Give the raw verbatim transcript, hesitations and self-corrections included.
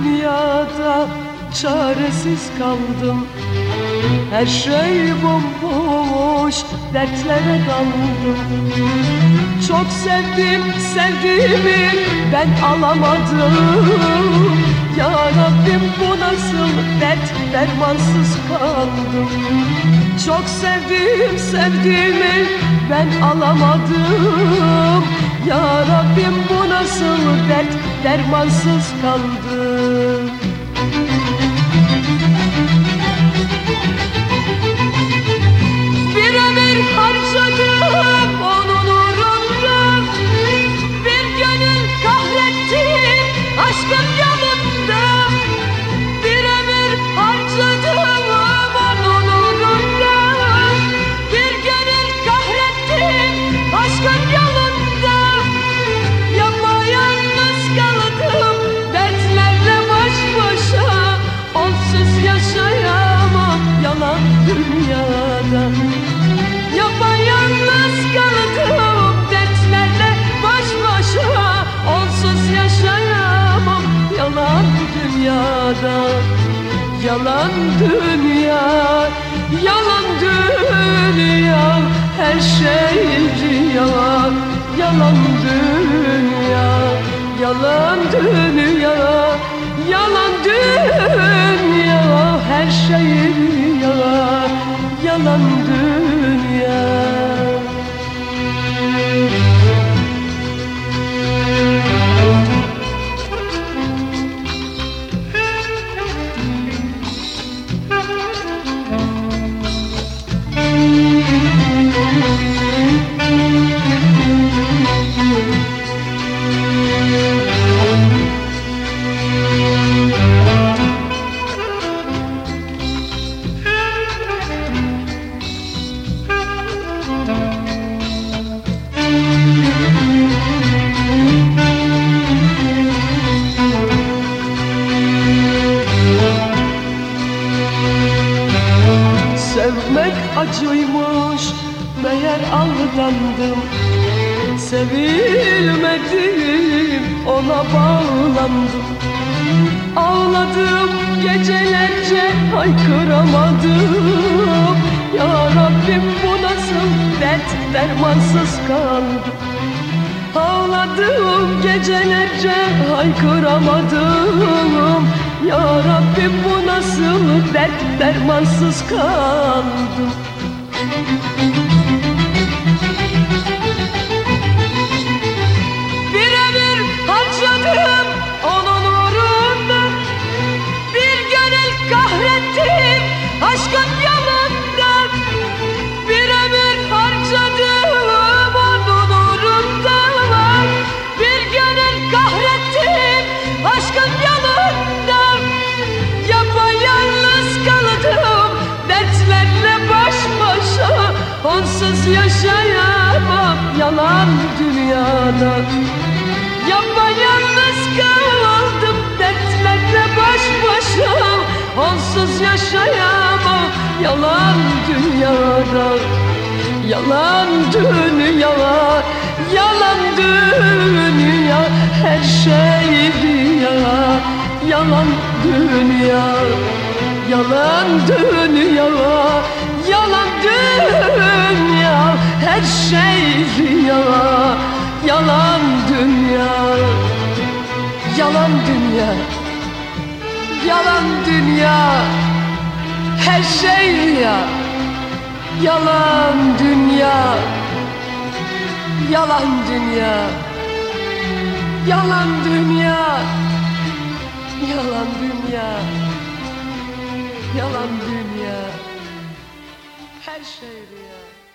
dünyada çaresiz kaldım. Her şey bomboş, dertlere daldım. Çok sevdim, sevdiğimi ben alamadım. Ya Rabbim, bu nasıl dert, dermansız kaldım. Çok sevdim, sevdiğimi ben alamadım. Ya Rabbim, bu nasıl dert, dermansız kaldım. Bir ömür harcadım onun uğrunda, bir gönül kahrettim aşkın yolunda. Bir ömür harcadım onun uğrunda, bir gönül kahrettim aşkın yolunda. Yapayalnız kaldım dertlerle baş başa, onsuz yaşayamam yalan dünyada. Yapayalnız kaldım dertlerle baş başa, onsuz yaşayamam yalan dünyada. Yalan dünya, yalan dünya, her şey yalan. Yalan dünya, yalan dünya, yalan dünya, her şey yalan. Yalan dünya. Sevmek acıymış, meğer aldandım. Sevilmedim, ona bağlandım. Ağladım gecelerce, haykıramadım. Ya Rabbim, bu nasıl dert, dermansız kaldım. Ağladım gecelerce, haykıramadım. Ya Rabbim, bu nasıl dert, dermansız kaldım. Bir ömür harcadım onun uğrunda, bir gönül kahrettim aşkın yolunda. Bir ömür harcadım onun uğrunda, bir gönül kahrettim aşkın yolunda. Yapayalnız kaldım dertlerle baş başa, onsuz yaşayamam yalan dünyada. Yapayalnız kaldım dertlerle baş başa, onsuz yaşayamam yalan dünyada. Yalan dünya, yalan dünya, her şey yalan. Yalan dünya, yalan dünya, yalan dünya, her şey yalan. Yalan dünya, yalan dünya, yalan dünya, her şey ya. Yalan dünya, yalan dünya, yalan dünya, yalan dünya, yalan dünya, her şey ya.